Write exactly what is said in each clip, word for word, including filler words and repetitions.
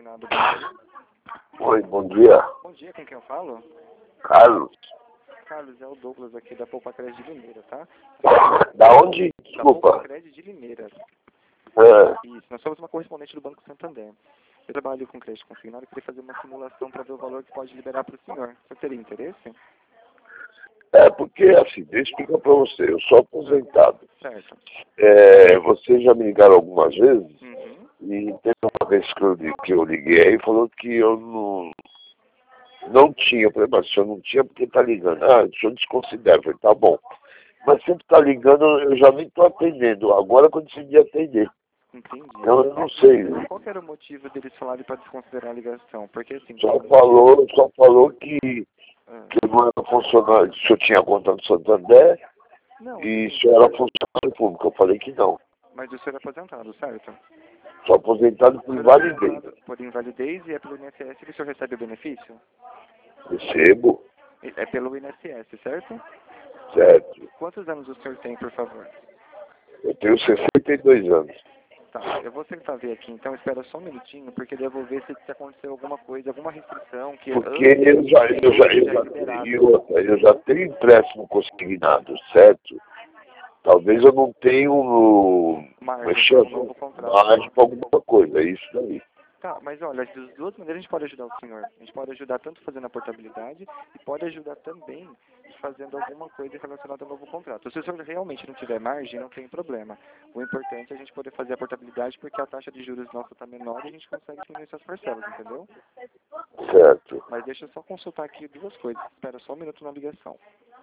Combinado, bom dia. Oi, bom dia. Bom dia, com quem eu falo? Carlos. Carlos, é o Douglas aqui da Poupa Crédito de Limeira, tá? Da onde? Da Desculpa. Poupa Crédito de Limeira. É. Isso, nós somos uma correspondente do Banco Santander. Eu trabalho com crédito consignado e queria fazer uma simulação para ver o valor que pode liberar para o senhor. Você teria interesse? É, porque assim, deixa eu explicar pra você, eu sou aposentado. Certo. É, vocês já me ligaram algumas vezes, Uhum. e teve uma vez que eu, li- que eu liguei e falou que eu não, não tinha. Eu falei, mas o senhor não tinha porque tá ligando. Ah, o senhor desconsidera. Eu falei, tá bom. Mas sempre tá ligando, eu já nem tô atendendo. Agora que eu decidi atender. Entendi. Então eu não sei. Qual que era o motivo deles falarem para desconsiderar a ligação? Porque assim... Só falou, só falou que, Ah, que eu não era funcionário, se eu tinha conta no Santander. não, E sim, se eu era funcionário público, eu falei que não. mas o senhor é aposentado, certo? Sou aposentado O por senhor é invalidez. aposentado por invalidez e é pelo I N S S que o senhor recebe o benefício? Recebo, É pelo I N S S, certo? certo. Quantos anos o senhor tem, por favor? Eu tenho sessenta e dois anos. Tá, eu vou tentar ver aqui, então espera só um minutinho, porque daí eu vou ver se, se aconteceu alguma coisa, alguma restrição que Porque eu já, eu já, eu já é já, liberado. e outra, eu já tenho empréstimo consignado, certo? Talvez eu não tenha um, Margem para um novo contrato. margem para alguma coisa, é isso daí. Tá, mas olha, das duas maneiras a gente pode ajudar o senhor. A gente pode ajudar tanto fazendo a portabilidade e pode ajudar também fazendo alguma coisa relacionada ao novo contrato. Se o senhor realmente não tiver margem, não tem problema. O importante é a gente poder fazer a portabilidade porque a taxa de juros nossa está menor e a gente consegue diminuir suas parcelas, entendeu? Certo. Mas deixa eu só consultar aqui duas coisas. Espera só um minuto na ligação.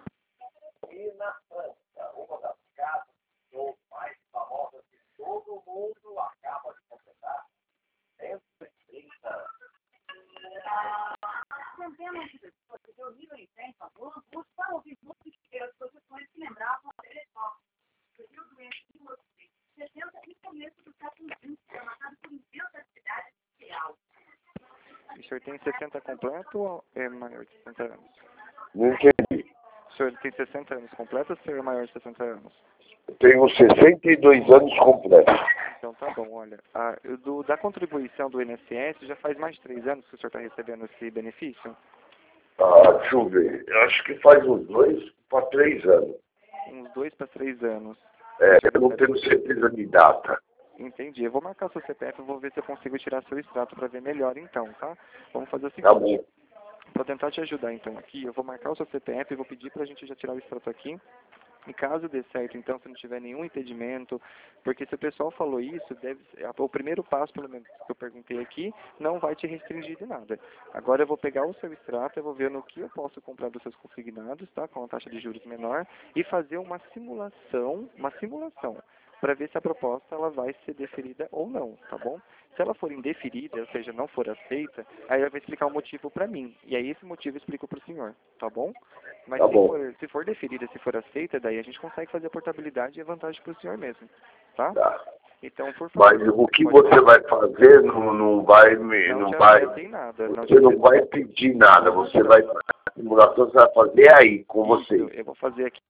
Centenas de pessoas que ouviram em frente ao banco buscaram ouvir músicas e as posições que lembravam a telefone. Surgiu doente de mil oitocentos e sessenta e começo do século vinte, marcado por intensa atividade social. O senhor tem sessenta completo ou é maior de sessenta anos? Não entendi. O senhor tem sessenta anos completo ou o senhor é maior de sessenta anos? Eu tenho sessenta e dois anos completos. Então tá bom, olha, a, do, da contribuição do I N S S já faz mais de três anos que o senhor está recebendo esse benefício? Ah, deixa eu ver. Eu acho que faz uns dois para três anos. Uns dois para três anos. É, eu não tenho certeza de data. Entendi. Eu vou marcar o seu C P F e vou ver se eu consigo tirar seu extrato para ver melhor então, tá? Vamos fazer o Tá seguinte. bom. Para tentar te ajudar então aqui, eu vou marcar o seu C P F e vou pedir para a gente já tirar o extrato aqui. E caso dê certo, então, se não tiver nenhum impedimento, porque se o pessoal falou isso, deve ser, o primeiro passo, pelo menos que eu perguntei aqui, não vai te restringir de nada. Agora eu vou pegar o seu extrato, eu vou ver no que eu posso comprar dos seus consignados, tá, com a taxa de juros menor, e fazer uma simulação, uma simulação, para ver se a proposta ela vai ser deferida ou não, tá bom? Se ela for indeferida, ou seja, não for aceita, aí ela vai explicar o motivo para mim, e aí esse motivo eu explico para o senhor, tá bom? Mas Tá se, bom. for, se for deferida, se for aceita, daí a gente consegue fazer a portabilidade e a vantagem para o senhor mesmo, tá? Tá. Então, por favor... Mas o que pode- você vai fazer não, não vai me. Não Não te vai, afeta em nada. Não te você não afeta- vai pedir nada. Você vai. A simulação você vai fazer aí, com Isso, você. eu vou fazer aqui.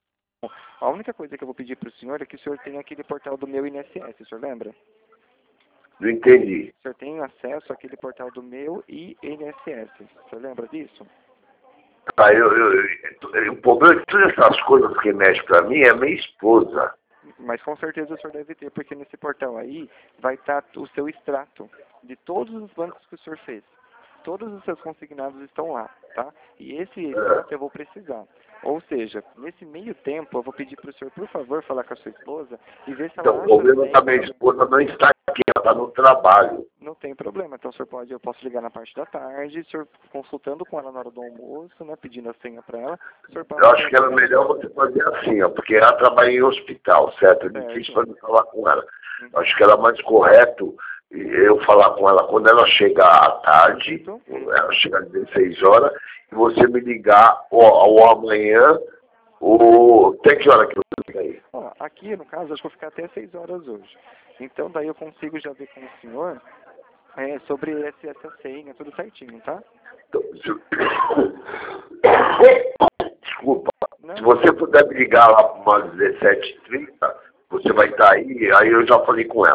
A única coisa que eu vou pedir para o senhor é que o senhor tenha aquele portal do meu I N S S, o senhor lembra? Não entendi. O senhor tem acesso àquele portal do meu I N S S, o senhor lembra disso? Tá, eu, eu, eu- o problema de todas essas coisas que mexe pra mim é minha esposa. Mas com certeza o senhor deve ter, porque nesse portal aí vai estar o seu extrato de todos os bancos que o senhor fez. Todos os seus consignados estão lá, tá? E esse extrato eu vou precisar. Ou seja, nesse meio tempo eu vou pedir para o senhor, por favor, falar com a sua esposa e ver se ela Então, o acha problema bem... da minha esposa não está aqui, ela está no trabalho. Não tem problema, então o senhor pode, eu posso ligar na parte da tarde, o senhor consultando com ela na hora do almoço, né, pedindo a senha para ela, o senhor passa... Eu acho que era melhor você fazer assim, ó, porque ela trabalha em hospital, certo? É Certo. difícil para mim falar com ela. Eu acho que era mais correto eu falar com ela quando ela chegar à tarde, Isso. ela chegar às dezesseis horas, e você me ligar ou, ou amanhã, ou até que hora que eu ligo aí? Ó, aqui, no caso, acho que eu vou ficar até seis horas hoje. Então, daí eu consigo já ver com o senhor é, sobre esse, essa senha, tudo certinho, tá? Então, se... Desculpa. Não. Se você puder me ligar lá para umas dezessete e trinta, você vai estar aí, aí eu já falei com ela.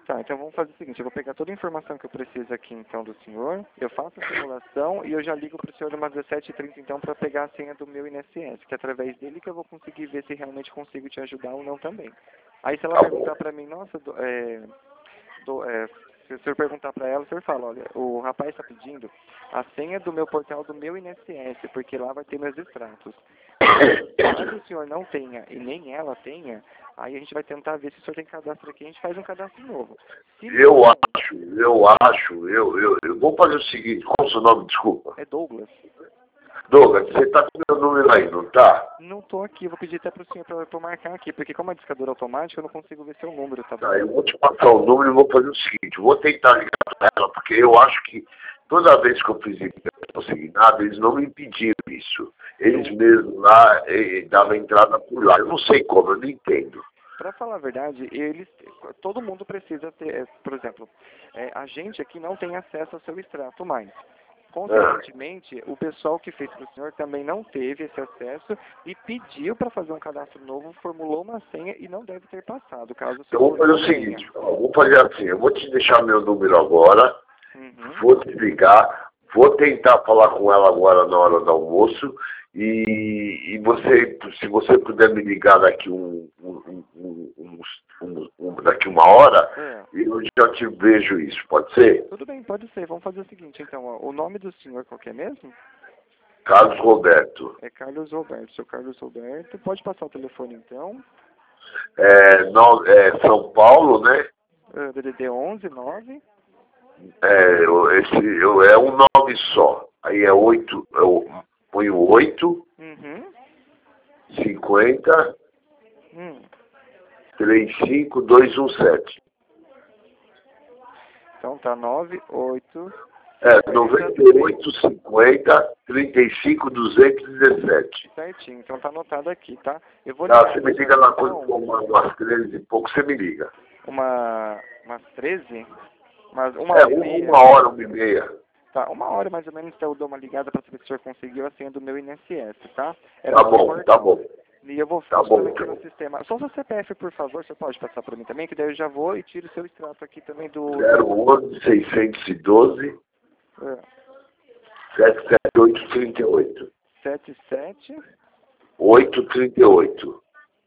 Tá, então vamos fazer o seguinte, eu vou pegar toda a informação que eu preciso aqui então do senhor, eu faço a simulação e eu já ligo para o senhor umas dezessete e trinta então para pegar a senha do meu I N S S, que é através dele que eu vou conseguir ver se realmente consigo te ajudar ou não também. Aí se ela Tá perguntar para mim, nossa, do, é, do, é, se o senhor perguntar para ela, o senhor fala, olha, o rapaz está pedindo a senha do meu portal do meu I N S S, porque lá vai ter meus extratos. Caso o senhor não tenha e nem ela tenha, aí a gente vai tentar ver se o senhor tem cadastro aqui, a gente faz um cadastro novo. Se Eu não, acho, eu acho, eu, eu, eu vou fazer o seguinte, qual é o seu nome, desculpa? é Douglas. Douglas, você tá com meu número aí, não tá? Não tô aqui, vou pedir até pro senhor pra, pra eu marcar aqui, porque como é discador automático, eu não consigo ver seu número, tá bom? Tá, eu vou te passar o número e vou fazer o seguinte, eu vou tentar ligar pra ela, porque eu acho que toda vez que eu fiz isso, eu não consegui nada, eles não me impediram isso. Eles mesmos lá eh, davam entrada por lá. Eu não sei como, eu não entendo. Para falar a verdade, eles, todo mundo precisa ter, é, por exemplo, é, a gente aqui não tem acesso ao seu extrato mais. Consequentemente, o pessoal que fez para o senhor também não teve esse acesso e pediu para fazer um cadastro novo, formulou uma senha e não deve ter passado, caso o Eu senhor vou fazer não o tenha. seguinte, ó, vou fazer assim, eu vou te deixar meu número agora, Uhum. vou te ligar, vou tentar falar com ela agora na hora do almoço e, e você, se você puder me ligar daqui um, um, um, um, um, um daqui uma hora, É. eu já te vejo isso, pode ser? Tudo bem, pode ser. Vamos fazer o seguinte, então, ó, o nome do senhor qual que é mesmo? Carlos Roberto. É Carlos Roberto. Seu Carlos Roberto, pode passar o telefone então? É, no, é São Paulo, né? Uh, D D D onze nove. É, eu- esse, eu, é um nome só. Aí é oito, eu ponho oito, Uhum. cinquenta, Hum. trinta e cinco, duzentos e dezessete. Então tá nove oito. É, noventa e oito, cinquenta, trinta e cinco, duzentos e dezessete. Certinho, então tá anotado aqui, tá? Eu vou Tá, ligar você pro me senhor, liga na então, coisa uma, umas treze e pouco, você me liga. uma, umas treze? Umas, uma É, hora e uma, meia? uma hora, uma e meia. Tá, uma hora mais ou menos, então eu dou uma ligada pra saber se o senhor conseguiu a senha do meu I N S S, tá? Era Tá do bom, portal. tá bom. E eu vou Tá ficar bom, aqui tá no bom. sistema. Só o seu C P F, por favor, você pode passar para mim também, que daí eu já vou e tiro o seu extrato aqui também do... zero onze, seiscentos e doze, É, sete sete oito, trinta e oito. sete sete. oito trinta e oito.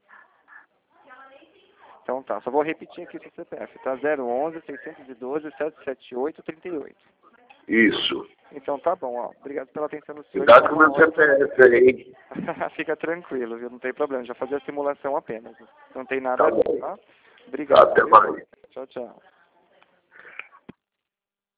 Então tá, só vou repetir aqui o seu C P F, tá? zero onze, seiscentos e doze, setecentos e setenta e oito, trinta e oito. Isso. Então tá bom, ó. Obrigado pela atenção do senhor. Cuidado com o Uma meu hora- C P F aí, hein? Fica tranquilo, viu? Não tem problema. Já fazia a simulação apenas. Não tem nada Tá a ver, bom. tá? Obrigado. Até viu? mais. Tchau, tchau.